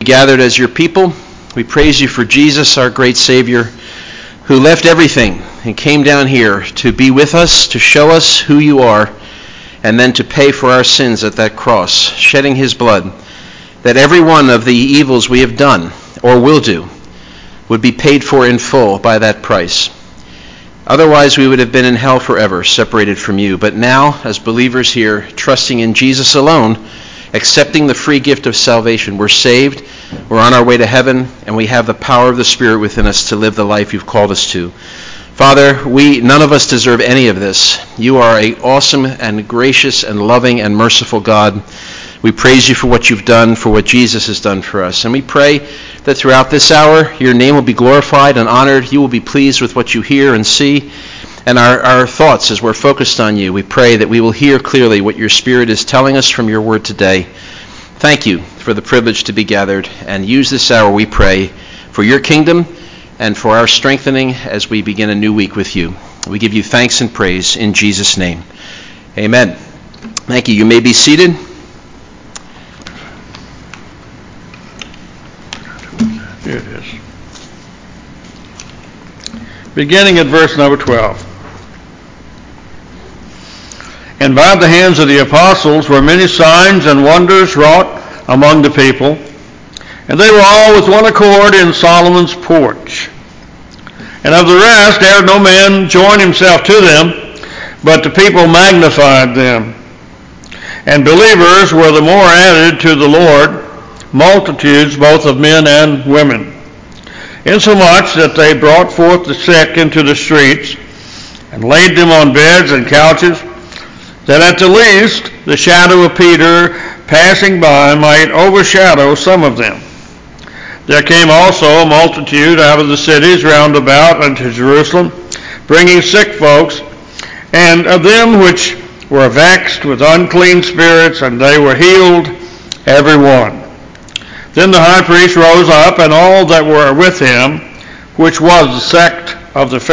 gathered as your people. We praise you for Jesus, our great Savior, who left everything and came down here to be with us, to show us who you are, and then to pay for our sins at that cross, shedding his blood, that every one of the evils we have done or will do would be paid for in full by that price. Otherwise, we would have been in hell forever, separated from you. But now, as believers here, trusting in Jesus alone, accepting the free gift of salvation, we're saved, we're on our way to heaven, and we have the power of the Spirit within us to live the life you've called us to. Father, none of us deserve any of this. You are an awesome and gracious and loving and merciful God. We praise you for what you've done, for what Jesus has done for us. And we pray that throughout this hour, your name will be glorified and honored. You will be pleased with what you hear and see. And our thoughts as we're focused on you, we pray that we will hear clearly what your Spirit is telling us from your word today. Thank you for the privilege to be gathered. And use this hour, we pray, for your kingdom and for our strengthening as we begin a new week with you. We give you thanks and praise in Jesus' name. Amen. Thank you. You may be seated. Here it is. Beginning at verse number 12. And by the hands of the apostles were many signs and wonders wrought among the people, and they were all with one accord in Solomon's porch. And of the rest dared no man join himself to them, but the people magnified them. And believers were the more added to the Lord, multitudes both of men and women, insomuch that they brought forth the sick into the streets, and laid them on beds and couches, that at the least the shadow of Peter passing by might overshadow some of them. There came also a multitude out of the cities round about unto Jerusalem, bringing sick folks, and of them which were vexed with unclean spirits, and they were healed every one. Then the high priest rose up, and all that were with him, which was the sect of the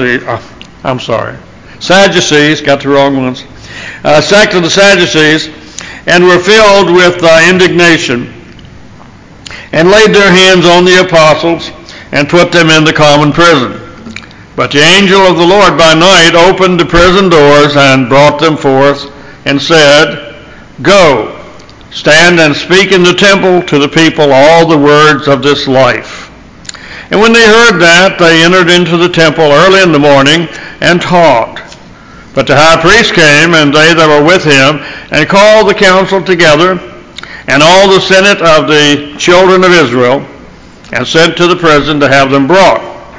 Sadducees, got the wrong ones, sect of the Sadducees, and were filled with indignation, and laid their hands on the apostles, and put them in the common prison. But the angel of the Lord by night opened the prison doors, and brought them forth, and said, Go, stand and speak in the temple to the people all the words of this life. And when they heard that, they entered into the temple early in the morning, and taught. But the high priest came, and they that were with him, and called the council together, and all the senate of the children of Israel, and sent to the prison to have them brought.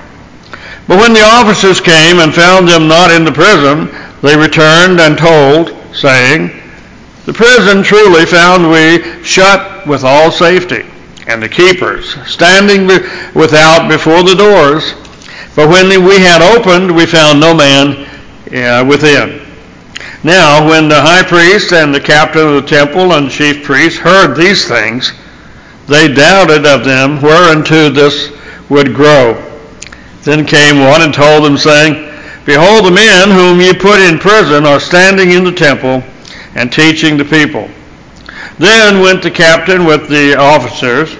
But when the officers came and found them not in the prison, they returned and told, saying, The prison truly found we shut with all safety, and the keepers standing without before the doors. But when we had opened, we found no man within. Now, when the high priest and the captain of the temple and chief priests heard these things, they doubted of them whereunto this would grow. Then came one and told them, saying, Behold, the men whom ye put in prison are standing in the temple and teaching the people. Then went the captain with the officers,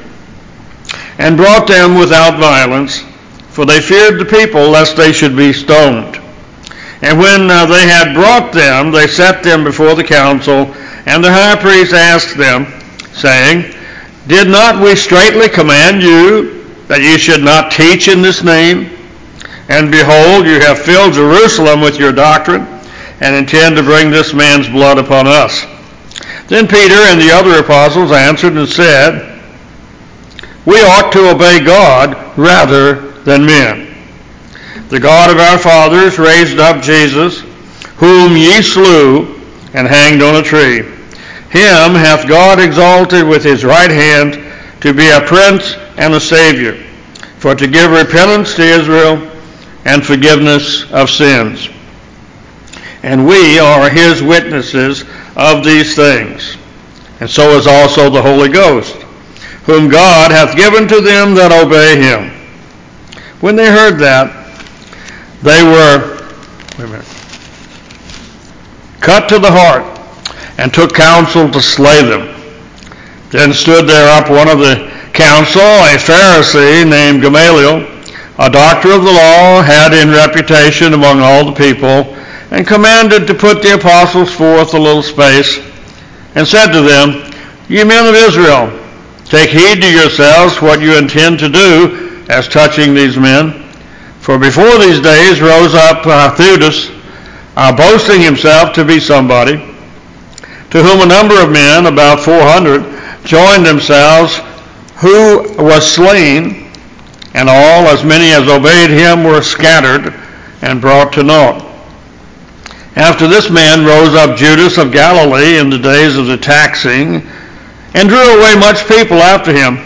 and brought them without violence, for they feared the people, lest they should be stoned. And when they had brought them, they set them before the council, and the high priest asked them, saying, Did not we straitly command you that ye should not teach in this name? And behold, you have filled Jerusalem with your doctrine, and intend to bring this man's blood upon us. Then Peter and the other apostles answered and said, We ought to obey God rather than men. The God of our fathers raised up Jesus, whom ye slew and hanged on a tree. Him hath God exalted with his right hand to be a prince and a savior, for to give repentance to Israel and forgiveness of sins. And we are his witnesses of these things, and so is also the Holy Ghost, whom God hath given to them that obey him. When they heard that, they were cut to the heart, and took counsel to slay them. Then stood there up one of the council, a Pharisee named Gamaliel, a doctor of the law, had in reputation among all the people, and commanded to put the apostles forth a little space, and said to them, Ye men of Israel, take heed to yourselves what you intend to do as touching these men. For before these days rose up Theudas, boasting himself to be somebody, to whom a number of men, about 400, joined themselves, who was slain, and all, as many as obeyed him, were scattered and brought to naught. After this man rose up Judas of Galilee in the days of the taxing, and drew away much people after him.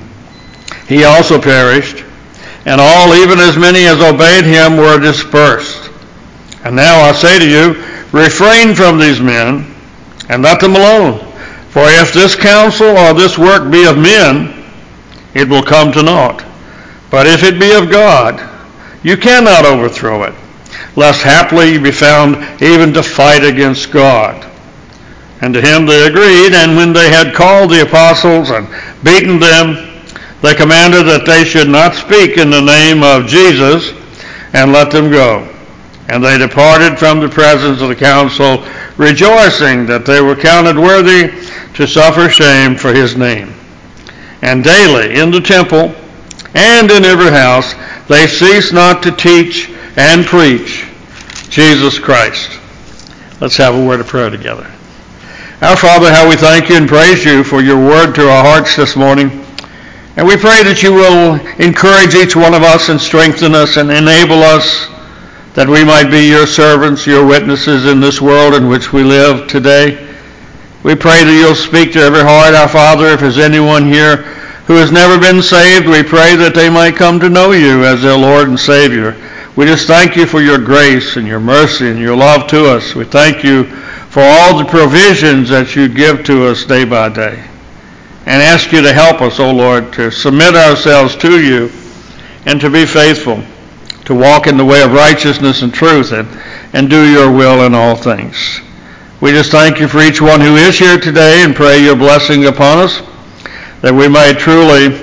He also perished, and all, even as many as obeyed him, were dispersed. And now I say to you, refrain from these men, and let them alone. For if this counsel or this work be of men, it will come to naught. But if it be of God, you cannot overthrow it, lest haply you be found even to fight against God. And to him they agreed, and when they had called the apostles and beaten them, they commanded that they should not speak in the name of Jesus, and let them go. And they departed from the presence of the council, rejoicing that they were counted worthy to suffer shame for his name. And daily in the temple and in every house they ceased not to teach and preach Jesus Christ. Let's have a word of prayer together. Our Father, how we thank you and praise you for your word to our hearts this morning. And we pray that you will encourage each one of us and strengthen us and enable us that we might be your servants, your witnesses in this world in which we live today. We pray that you'll speak to every heart, our Father. If there's anyone here who has never been saved, we pray that they might come to know you as their Lord and Savior. We just thank you for your grace and your mercy and your love to us. We thank you for all the provisions that you give to us day by day. And ask you to help us, O Lord, to submit ourselves to you and to be faithful, to walk in the way of righteousness and truth and do your will in all things. We just thank you for each one who is here today and pray your blessing upon us, that we might truly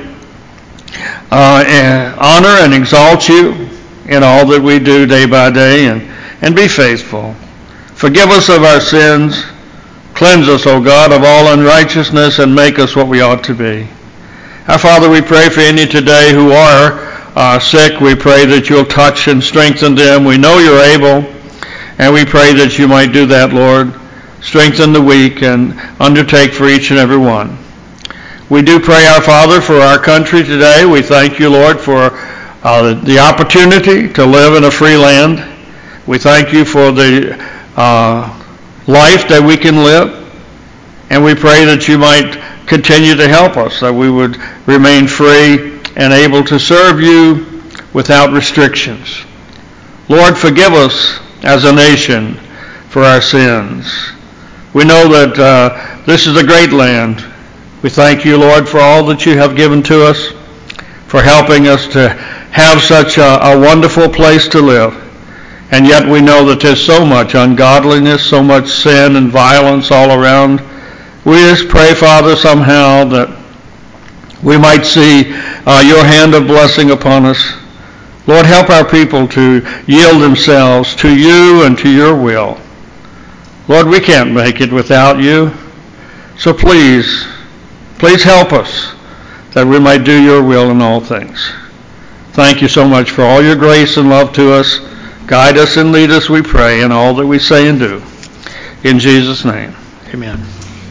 honor and exalt you in all that we do day by day and be faithful. Forgive us of our sins. Cleanse us, O God, of all unrighteousness and make us what we ought to be. Our Father, we pray for any today who are sick. We pray that you'll touch and strengthen them. We know you're able, and we pray that you might do that, Lord. Strengthen the weak and undertake for each and every one. We do pray, our Father, for our country today. We thank you, Lord, for the opportunity to live in a free land. We thank you for the life that we can live, and we pray that you might continue to help us, that we would remain free and able to serve you without restrictions. Lord, forgive us as a nation for our sins. We know that this is a great land. We thank you, Lord, for all that you have given to us, for helping us to have such a wonderful place to live. And yet we know that there's so much ungodliness, so much sin and violence all around. We just pray, Father, somehow that we might see your hand of blessing upon us. Lord, help our people to yield themselves to you and to your will. Lord, we can't make it without you. So please help us that we might do your will in all things. Thank you so much for all your grace and love to us. Guide us and lead us, we pray, in all that we say and do. In Jesus' name, amen.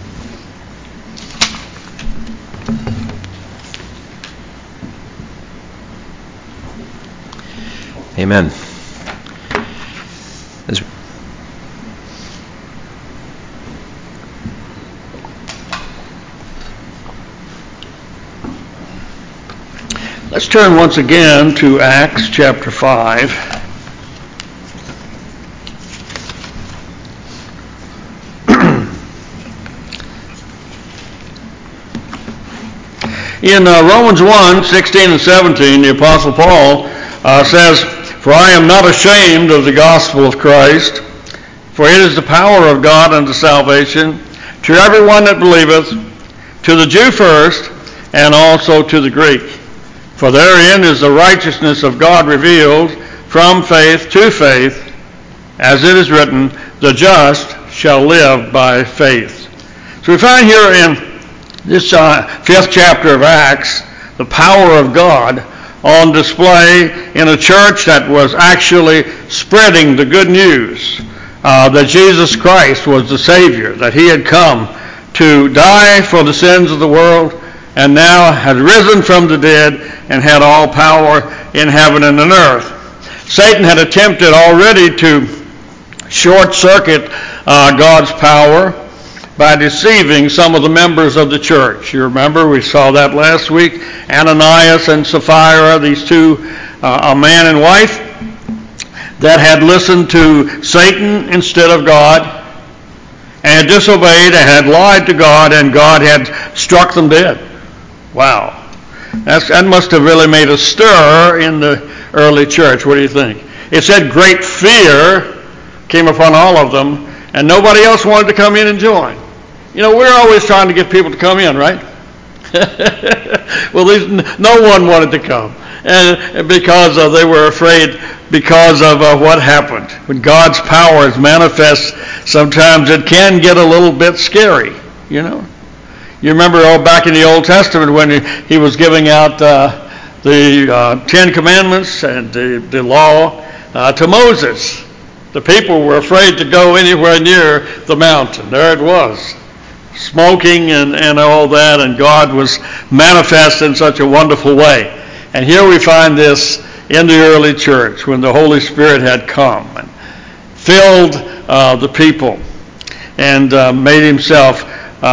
Amen. Let's turn once again to Acts chapter 5. In Romans 1, 16 and 17, the Apostle Paul says, For I am not ashamed of the gospel of Christ, for it is the power of God unto salvation to everyone that believeth, to the Jew first, and also to the Greek. For therein is the righteousness of God revealed from faith to faith, as it is written, the just shall live by faith. So we find here in this 5th chapter of Acts the power of God on display in a church that was actually spreading the good news that Jesus Christ was the Savior, that he had come to die for the sins of the world, and now had risen from the dead and had all power in heaven and on earth. Satan had attempted already to short-circuit God's power by deceiving some of the members of the church. You remember, we saw that last week. Ananias and Sapphira, these two, a man and wife, that had listened to Satan instead of God, and had disobeyed and had lied to God, and God had struck them dead. Wow. That must have really made a stir in the early church. What do you think? It said great fear came upon all of them, and nobody else wanted to come in and join. You know, we're always trying to get people to come in, right? Well, no one wanted to come, and because they were afraid because of what happened. When God's power is manifest, sometimes it can get a little bit scary, you know. You remember back in the Old Testament when he was giving out the 10 Commandments and the law to Moses. The people were afraid to go anywhere near the mountain. There it was, smoking and all that, and God was manifest in such a wonderful way. And here we find this in the early church when the Holy Spirit had come and filled the people and made himself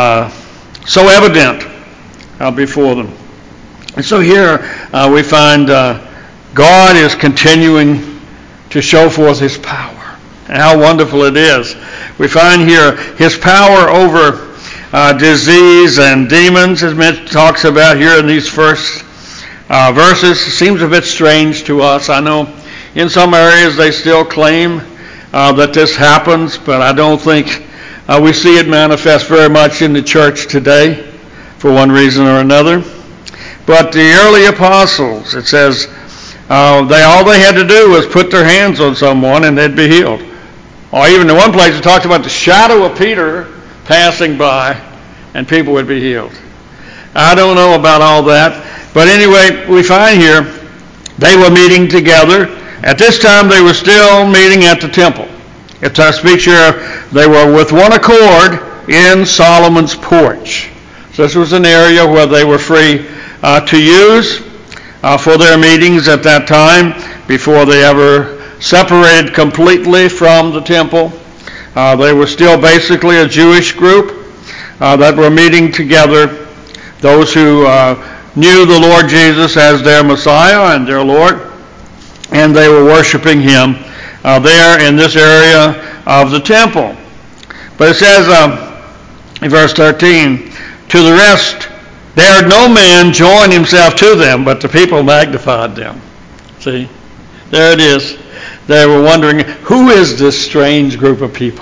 so evident before them. And so here we find God is continuing to show forth his power. And how wonderful it is. We find here his power over disease and demons, as Mitch talks about here in these first verses. Seems a bit strange to us. I know in some areas they still claim that this happens, but I don't think we see it manifest very much in the church today for one reason or another. But the early apostles, it says, all they had to do was put their hands on someone and they'd be healed. Or even in one place it talks about the shadow of Peter passing by and people would be healed. I don't know about all that. But anyway, we find here they were meeting together. At this time they were still meeting at the temple. It speaks here, they were with one accord in Solomon's porch. So this was an area where they were free to use for their meetings at that time before they ever separated completely from the temple. They were still basically a Jewish group that were meeting together, those who knew the Lord Jesus as their Messiah and their Lord, and they were worshiping him there in this area of the temple. But it says in verse 13, to the rest, dared no man join himself to them, but the people magnified them. See, there it is. They were wondering, who is this strange group of people?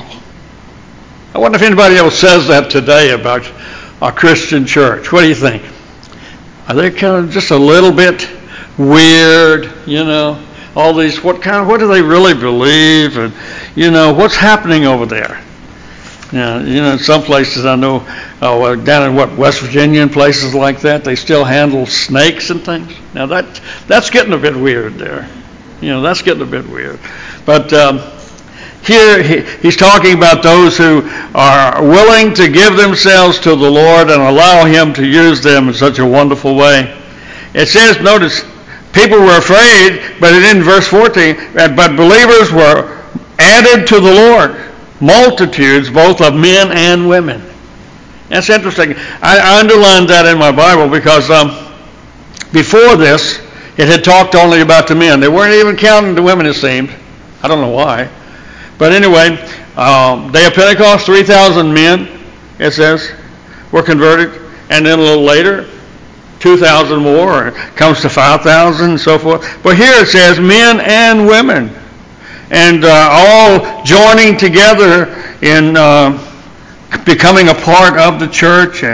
I wonder if anybody else says that today about a Christian church. What do you think? Are they kind of just a little bit weird, you know? All these, what do they really believe? And, you know, what's happening over there? Yeah, you know, in some places I know, down in West Virginia and places like that, they still handle snakes and things. Now that's getting a bit weird there. You know, that's getting a bit weird. But here he's talking about those who are willing to give themselves to the Lord and allow him to use them in such a wonderful way. It says, notice, people were afraid, but in verse 14, but believers were added to the Lord, multitudes both of men and women. That's interesting. I underlined that in my Bible because before this, it had talked only about the men. They weren't even counting the women, it seemed. I don't know why. But anyway, day of Pentecost, 3,000 men, it says, were converted. And then a little later, 2,000 more. It comes to 5,000 and so forth. But here it says men and women. And all joining together in becoming a part of the church and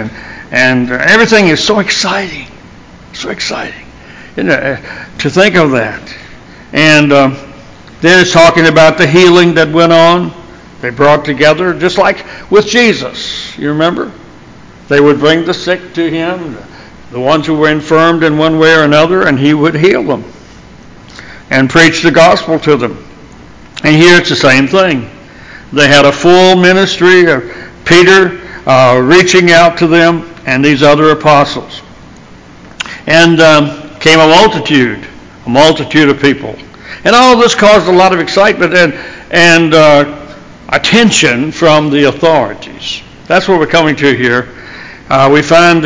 And everything is so exciting. So exciting. To think of that. And then it's talking about the healing that went on. They brought together, just like with Jesus. You remember? They would bring the sick to him, the ones who were infirmed in one way or another, and he would heal them and preach the gospel to them. And here it's the same thing. They had a full ministry of Peter reaching out to them and these other apostles. And came a multitude of people. And all of this caused a lot of excitement and attention from the authorities. That's what we're coming to here. We find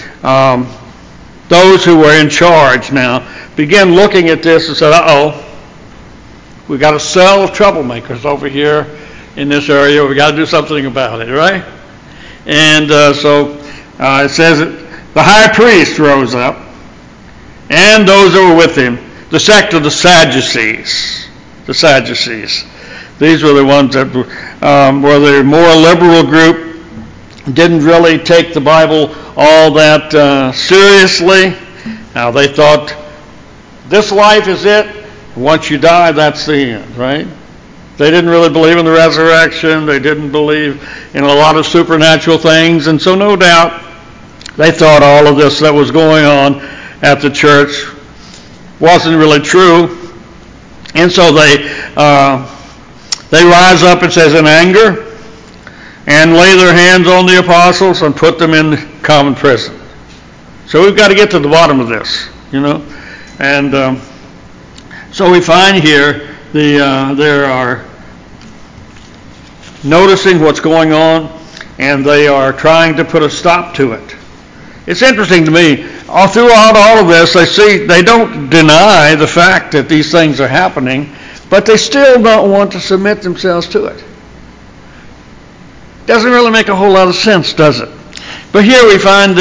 those who were in charge now began looking at this and said, we got a cell of troublemakers over here in this area. We got to do something about it, right? And so it says that the high priest rose up, and those that were with him, the sect of the Sadducees. The Sadducees. These were the ones that were the more liberal group, didn't really take the Bible all that seriously. Now they thought, this life is it. Once you die, that's the end, right? They didn't really believe in the resurrection. They didn't believe in a lot of supernatural things. And so no doubt they thought all of this that was going on at the church wasn't really true. And so they rise up, it says, in anger, and lay their hands on the apostles and put them in common prison. So we've got to get to the bottom of this, And so we find here they are noticing what's going on, and they are trying to put a stop to it. It's interesting to me, all throughout all of this, they don't deny the fact that these things are happening, but they still don't want to submit themselves to it. Doesn't really make a whole lot of sense, does it? But here we find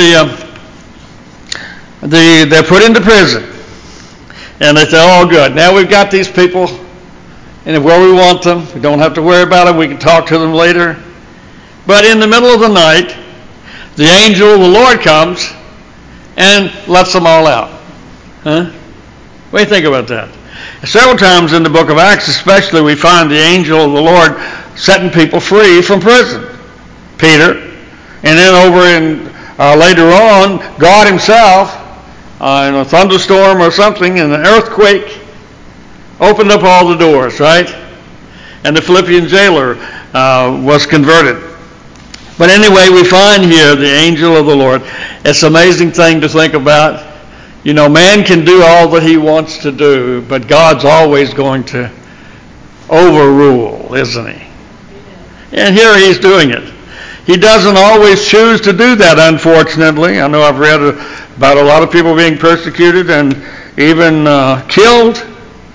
they're put into prison, and they say, "Oh, good. Now we've got these people, and where we want them. We don't have to worry about them. We can talk to them later." But in the middle of the night, the angel of the Lord comes and lets them all out. Huh? What do you think about that? Several times in the book of Acts especially, we find the angel of the Lord setting people free from prison. Peter. And then over in later on, God himself, in a thunderstorm or something, in an earthquake, opened up all the doors, right? And the Philippian jailer was converted. But anyway, we find here the angel of the Lord. It's an amazing thing to think about. Man can do all that he wants to do, but God's always going to overrule, isn't he? And here he's doing it. He doesn't always choose to do that, unfortunately. I know I've read about a lot of people being persecuted and even killed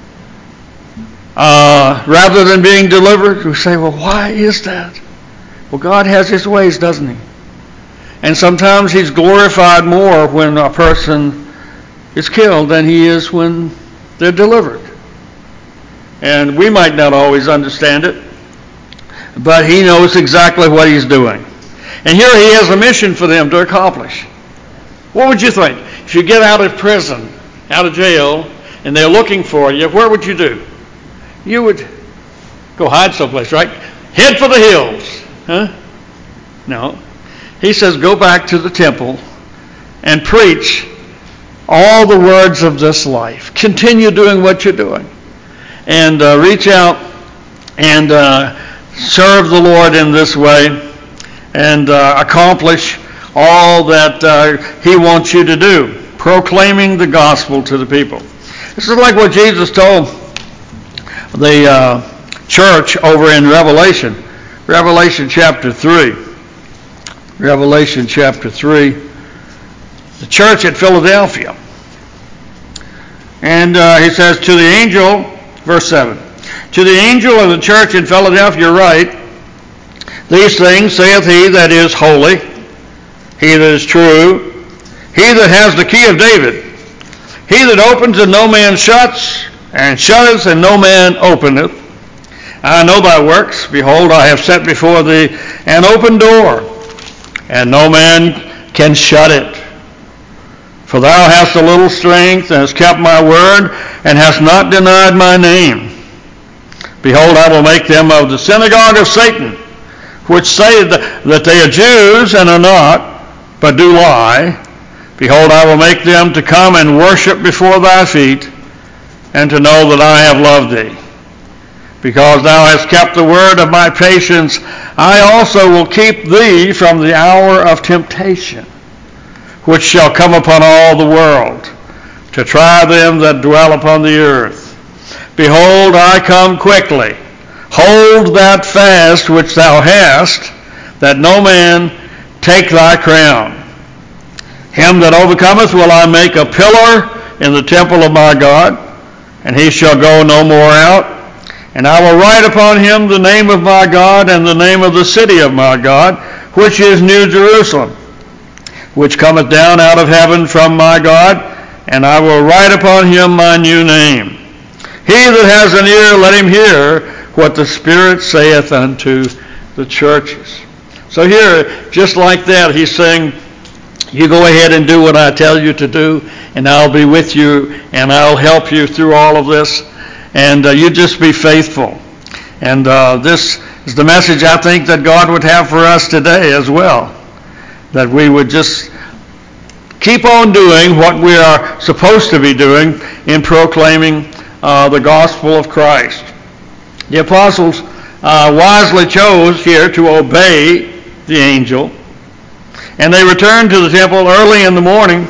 rather than being delivered. We say, well, why is that? Well, God has his ways, doesn't he? And sometimes he's glorified more when a person is killed than he is when they're delivered. And we might not always understand it, but he knows exactly what he's doing. And here he has a mission for them to accomplish. What would you think? If you get out of prison, out of jail, and they're looking for you, where would you do? You would go hide someplace, right? Head for the hills. Huh? No. He says, go back to the temple and preach all the words of this life. Continue doing what you're doing. And reach out and serve the Lord in this way and accomplish all that he wants you to do, proclaiming the gospel to the people. This is like what Jesus told the church over in Revelation chapter 3. Revelation chapter 3. The church at Philadelphia. And he says, to the angel, verse 7, to the angel of the church in Philadelphia write, these things saith he that is holy, he that is true, he that has the key of David, he that opens and no man shuts, and shutteth and no man openeth. I know thy works. Behold, I have set before thee an open door, and no man can shut it? For thou hast a little strength, and hast kept my word, and hast not denied my name. Behold, I will make them of the synagogue of Satan, which say that they are Jews and are not, but do lie. Behold, I will make them to come and worship before thy feet, and to know that I have loved thee. Because thou hast kept the word of my patience, I also will keep thee from the hour of temptation, which shall come upon all the world, to try them that dwell upon the earth. Behold, I come quickly. Hold that fast which thou hast, that no man take thy crown. Him that overcometh will I make a pillar in the temple of my God, and he shall go no more out. And I will write upon him the name of my God, and the name of the city of my God, which is New Jerusalem, which cometh down out of heaven from my God, and I will write upon him my new name. He that has an ear, let him hear what the Spirit saith unto the churches. So here, just like that, he's saying, you go ahead and do what I tell you to do, and I'll be with you, and I'll help you through all of this, and you just be faithful. And this is the message I think that God would have for us today as well, that we would just keep on doing what we are supposed to be doing in proclaiming the gospel of Christ. The apostles wisely chose here to obey the angel, and they returned to the temple early in the morning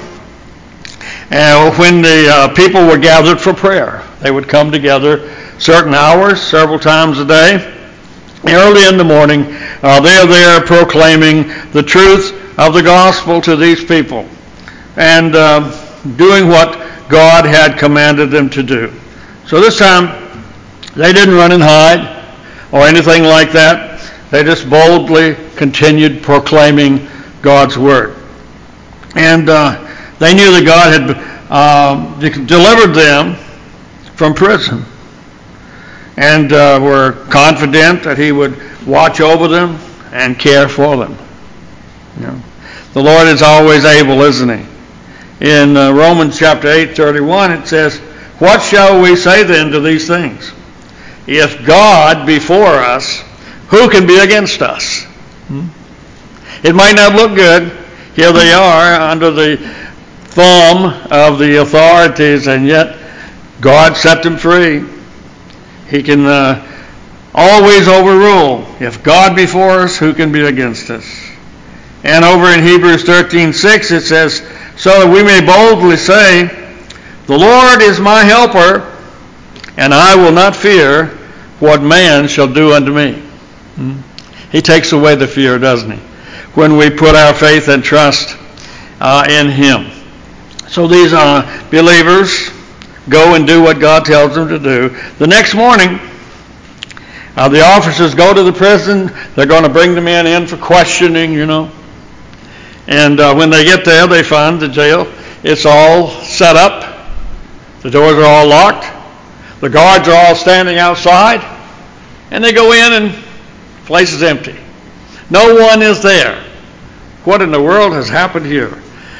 when the people were gathered for prayer. They would come together certain hours, several times a day. Early in the morning, they're there proclaiming the truth of the gospel to these people and doing what God had commanded them to do. So this time, they didn't run and hide or anything like that. They just boldly continued proclaiming God's word. And they knew that God had delivered them from prison, and were confident that he would watch over them and care for them. You know, the Lord is always able, isn't he? In Romans chapter 8:31, it says, "What shall we say then to these things? If God be for us, who can be against us?" It might not look good. Here they are under the thumb of the authorities, and yet God set them free. He can always overrule. If God be for us, who can be against us? And over in Hebrews 13:6 it says, "So that we may boldly say, the Lord is my helper, and I will not fear what man shall do unto me." He takes away the fear, doesn't he, when we put our faith and trust in him. So these believers go and do what God tells them to do. The next morning, the officers go to the prison. They're going to bring the men in for questioning, you know. And when they get there, they find the jail. It's all set up. The doors are all locked. The guards are all standing outside. And they go in, and the place is empty. No one is there. What in the world has happened here?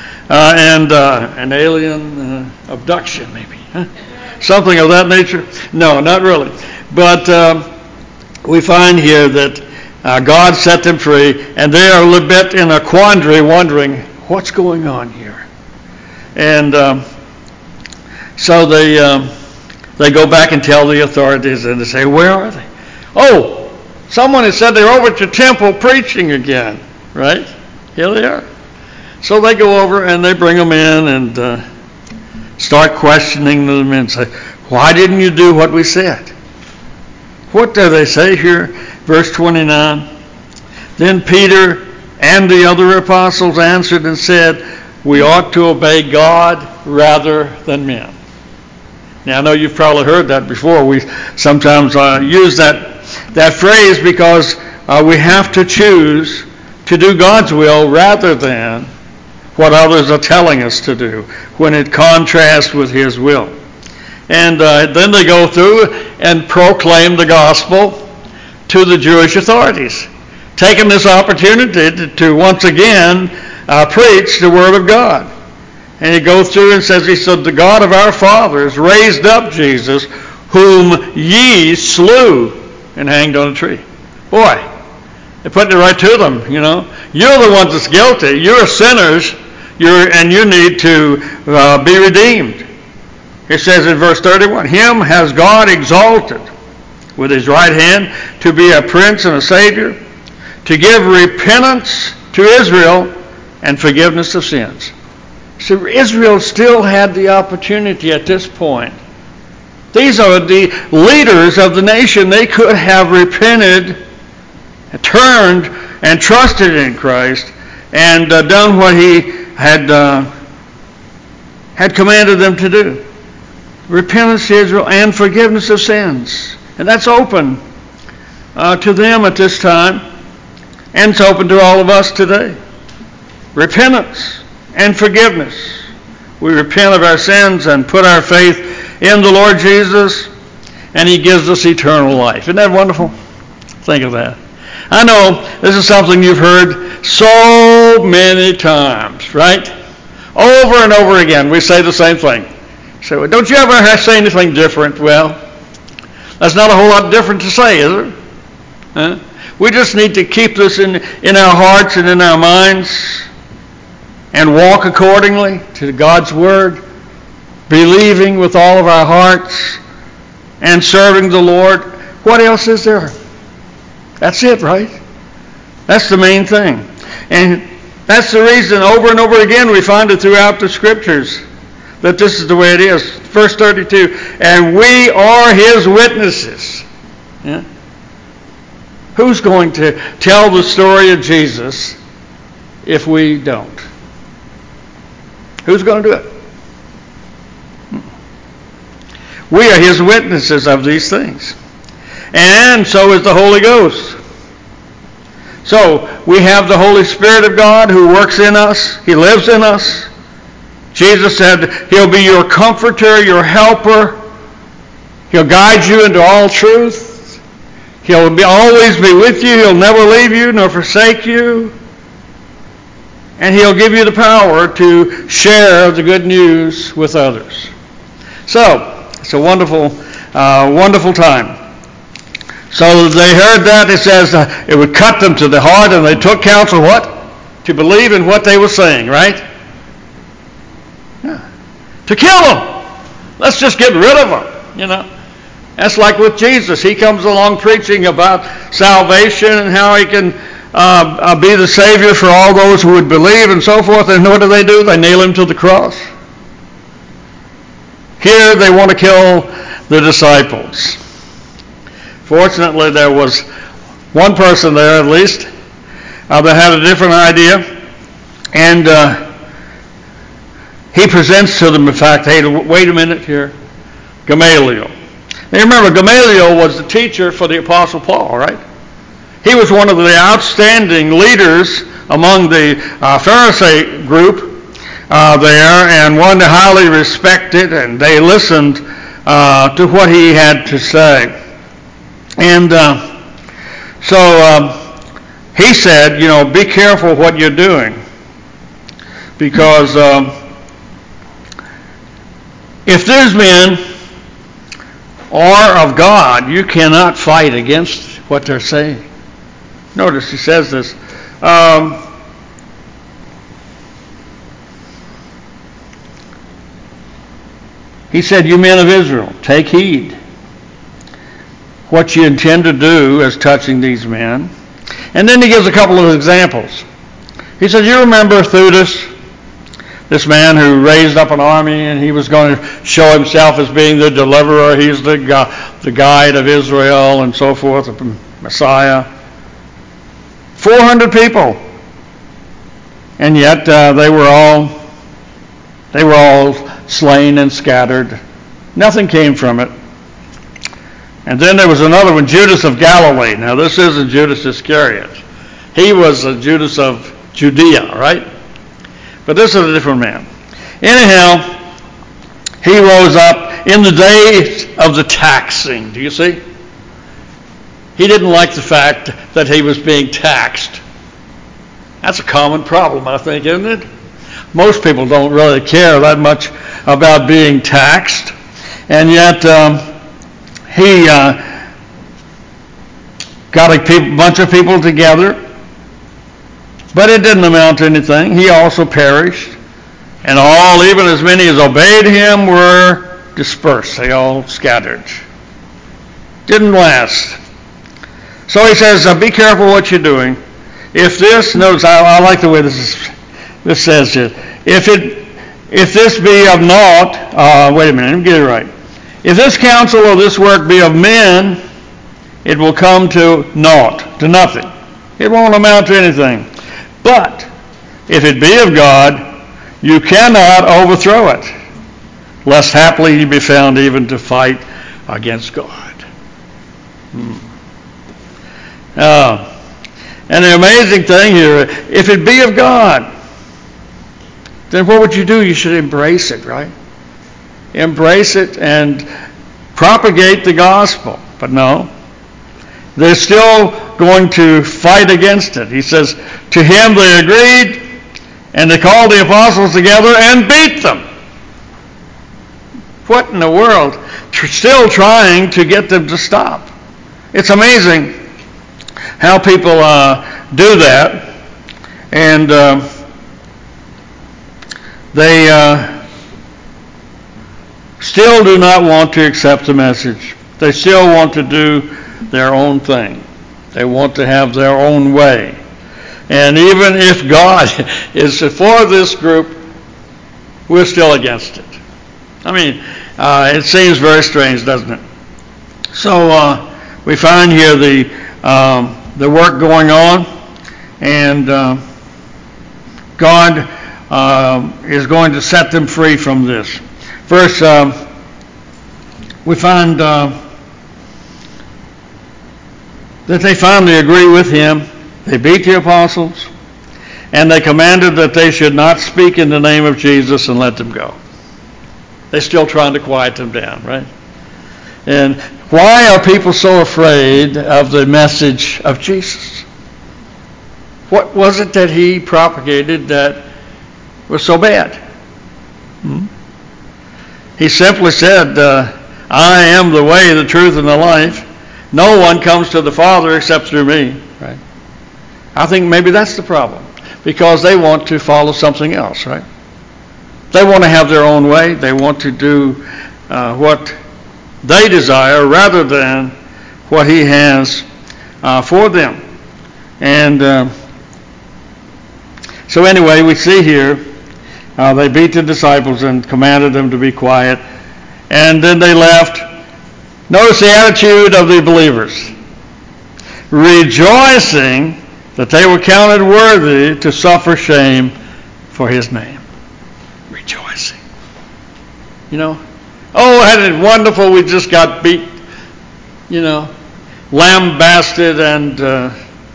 An alien abduction, maybe. Huh? Something of that nature? No, not really. But we find here that God set them free, and they are a little bit in a quandary, wondering, what's going on here? And so they go back and tell the authorities, and they say, where are they? Oh, someone has said they're over at the temple preaching again, right? Here they are. So they go over and they bring them in and start questioning them and say, why didn't you do what we said? What do they say here? Verse 29. Then Peter and the other apostles answered and said, we ought to obey God rather than men. Now I know you've probably heard that before. We sometimes use that phrase because we have to choose to do God's will rather than what others are telling us to do when it contrasts with his will. And then they go through and proclaim the gospel to the Jewish authorities, taking this opportunity to once again preach the Word of God. And he goes through and says, he said, the God of our fathers raised up Jesus, whom ye slew and hanged on a tree. Boy, they're putting it right to them, you know. You're the ones that's guilty. You're sinners, and you need to be redeemed. It says in verse 31, him has God exalted with his right hand to be a prince and a savior, to give repentance to Israel and forgiveness of sins. So Israel still had the opportunity at this point. These are the leaders of the nation. They could have repented, turned, and trusted in Christ, and done what he had commanded them to do. Repentance to Israel and forgiveness of sins. And that's open to them at this time, and it's open to all of us today. Repentance and forgiveness. We repent of our sins and put our faith in the Lord Jesus, and he gives us eternal life. Isn't that wonderful? Think of that. I know this is something you've heard so many times, right? Over and over again, we say the same thing. So, don't you ever say anything different? Well, that's not a whole lot different to say, is it? Huh? We just need to keep this in our hearts and in our minds and walk accordingly to God's Word, believing with all of our hearts and serving the Lord. What else is there? That's it, right? That's the main thing. And that's the reason over and over again we find it throughout the Scriptures that this is the way it is. Verse 32, and we are his witnesses. Yeah? Who's going to tell the story of Jesus if we don't? Who's going to do it? We are his witnesses of these things. And so is the Holy Ghost. So we have the Holy Spirit of God who works in us. He lives in us. Jesus said he'll be your comforter, your helper. He'll guide you into all truth. He'll always be with you. He'll never leave you nor forsake you. And he'll give you the power to share the good news with others. So, it's a wonderful, wonderful time. So they heard that. It says it would cut them to the heart, and they took counsel what? To believe in what they were saying, right? Yeah. To kill them. Let's just get rid of them, you know. That's like with Jesus. He comes along preaching about salvation and how he can be the Savior for all those who would believe and so forth. And what do? They nail him to the cross. Here they want to kill the disciples. Fortunately, there was one person there, at least, that had a different idea. And he presents to them the fact, hey, wait a minute here. Gamaliel. Now remember, Gamaliel was the teacher for the Apostle Paul, right? He was one of the outstanding leaders among the Pharisee group there, and one highly respected, and they listened to what he had to say. And so he said, you know, be careful what you're doing, because if these men are of God, you cannot fight against what they're saying. Notice he says this. He said, you men of Israel, take heed what you intend to do as touching these men. And then he gives a couple of examples. He said, you remember Theudas, this man who raised up an army, and he was going to show himself as being the deliverer. He's the guide of Israel and so forth, the Messiah. 400 people. And yet they were all slain and scattered. Nothing came from it. And then there was another one, Judas of Galilee. Now this isn't Judas Iscariot. He was a Judas of Judea, right? But this is a different man. Anyhow, he rose up in the day of the taxing. Do you see? He didn't like the fact that he was being taxed. That's a common problem, I think, isn't it? Most people don't really care that much about being taxed, and yet he got a bunch of people together, but it didn't amount to anything. He also perished, and all, even as many as obeyed him, were dispersed. They all scattered. Didn't last. So he says, be careful what you're doing. If this, notice, I like the way this says it. If this be of naught, wait a minute, let me get it right. If this counsel or this work be of men, it will come to naught, to nothing. It won't amount to anything. But if it be of God, you cannot overthrow it, lest haply you be found even to fight against God. And the amazing thing here, if it be of God, then what would you do? You should embrace it, right? Embrace it and propagate the gospel. But no, they're still going to fight against it. He says, to him they agreed, and they called the apostles together and beat them. What in the world? Still trying to get them to stop. It's amazing how people do that, and they still do not want to accept the message. They still want to do their own thing. They want to have their own way. And even if God is for this group, we're still against it. I mean, it seems very strange, doesn't it? So we find here the work going on, and God is going to set them free from this. First, we find that they finally agree with him. They beat the apostles, and they commanded that they should not speak in the name of Jesus and let them go. They're still trying to quiet them down, right? And why are people so afraid of the message of Jesus? What was it that he propagated that was so bad? He simply said, I am the way, the truth, and the life. No one comes to the Father except through me. Right? I think maybe that's the problem, because they want to follow something else, right? They want to have their own way. They want to do what they desire rather than what he has for them. And so anyway, we see here they beat the disciples and commanded them to be quiet. And then they left. Notice the attitude of the believers. Rejoicing that they were counted worthy to suffer shame for his name. Rejoicing. You know, oh, isn't it wonderful we just got beat, lambasted and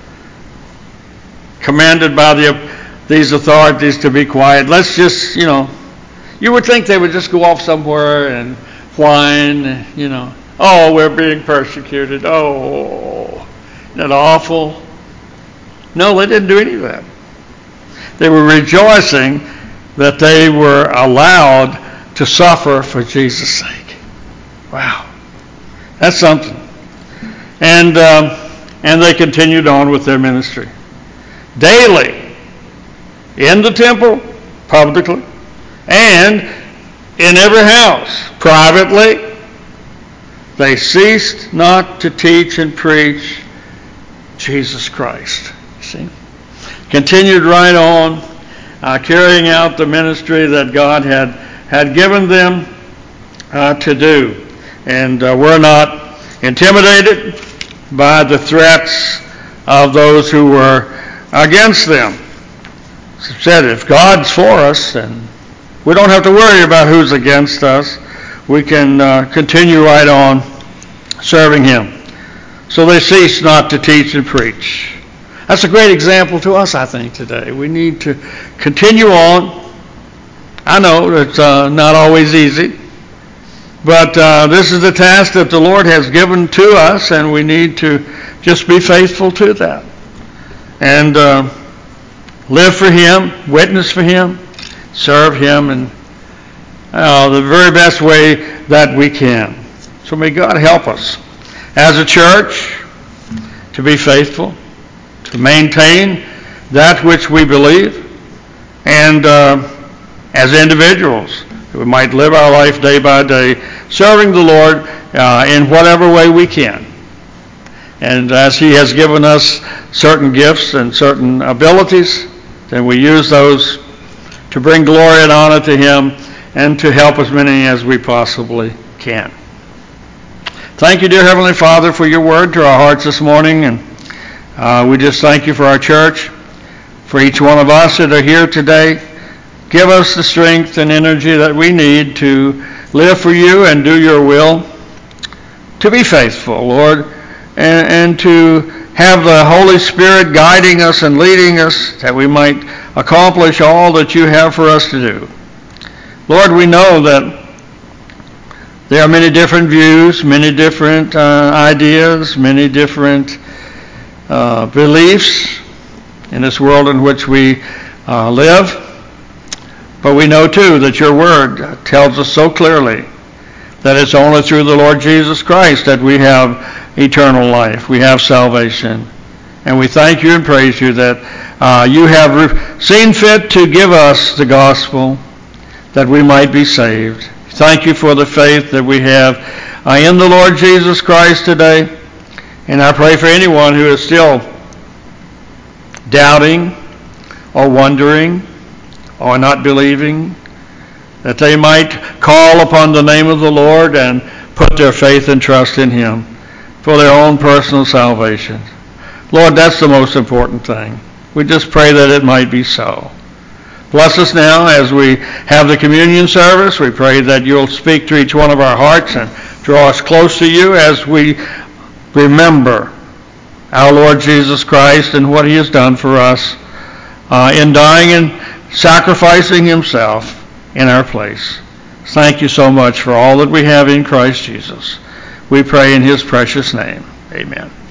commanded by these authorities to be quiet. Let's just, you would think they would just go off somewhere and whine, oh, we're being persecuted. Oh, isn't that awful? No, they didn't do any of that. They were rejoicing that they were allowed to suffer for Jesus' sake. Wow. That's something. And they continued on with their ministry. Daily, in the temple, publicly, and in every house, privately, they ceased not to teach and preach Jesus Christ. See? Continued right on, carrying out the ministry that God had given them to do. And were not intimidated by the threats of those who were against them. As I said, if God's for us, then we don't have to worry about who's against us. We can continue right on serving him. So they ceased not to teach and preach. That's a great example to us, I think, today. We need to continue on. I know it's not always easy, but this is the task that the Lord has given to us, and we need to just be faithful to that. And live for Him, witness for Him, serve Him in the very best way that we can. So may God help us as a church to be faithful, to maintain that which we believe, and as individuals, we might live our life day by day, serving the Lord in whatever way we can. And as He has given us certain gifts and certain abilities, then we use those to bring glory and honor to Him and to help as many as we possibly can. Thank you, dear Heavenly Father, for your word to our hearts this morning. And we just thank you for our church, for each one of us that are here today. Give us the strength and energy that we need to live for you and do your will, to be faithful, Lord, and to have the Holy Spirit guiding us and leading us that we might accomplish all that you have for us to do. Lord, we know that there are many different views, many different ideas, many different beliefs in this world in which we live. But we know, too, that your word tells us so clearly that it's only through the Lord Jesus Christ that we have eternal life. We have salvation. And we thank you and praise you that you have seen fit to give us the gospel that we might be saved. Thank you for the faith that we have in the Lord Jesus Christ today. And I pray for anyone who is still doubting or wondering or not believing, that they might call upon the name of the Lord and put their faith and trust in Him for their own personal salvation. Lord, that's the most important thing. We just pray that it might be so. Bless us now as we have the communion service. We pray that you'll speak to each one of our hearts and draw us close to you as we remember our Lord Jesus Christ and what He has done for us in dying and sacrificing Himself in our place. Thank you so much for all that we have in Christ Jesus. We pray in His precious name. Amen.